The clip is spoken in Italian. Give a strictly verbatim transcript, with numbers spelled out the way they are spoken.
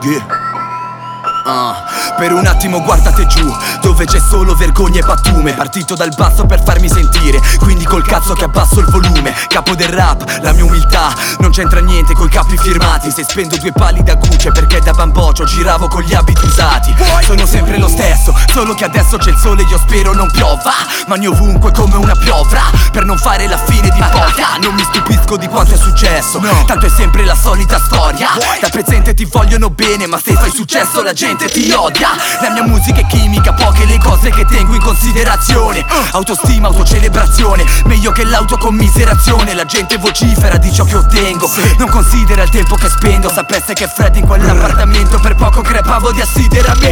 Yeah. Uh, per un attimo guardate giù, dove c'è solo vergogna e pattume. Partito dal basso per farmi sentire, quindi col cazzo che abbasso il volume. Capo del rap, la mia umiltà non c'entra niente coi capi firmati. Se spendo due pali da Gucci perché da bamboccio giravo con gli abiti usati. Sono sempre lo stesso, solo che adesso c'è il sole e io spero non piova. Mani ovunque come una piovra, per non fare la fine di poca. Non mi stupisco di quanto è successo, tanto è sempre la solita storia. Da presente ti vogliono bene, ma se fai successo la gente ti odia. La mia musica è chimica, poche le cose che tengo in considerazione. Autostima, autocelebrazione, meglio che l'autocommiserazione. La gente vocifera di ciò che ottengo, non considera il tempo che spendo. Sapesse che è freddo in quell'appartamento, per poco crepavo di assideramento.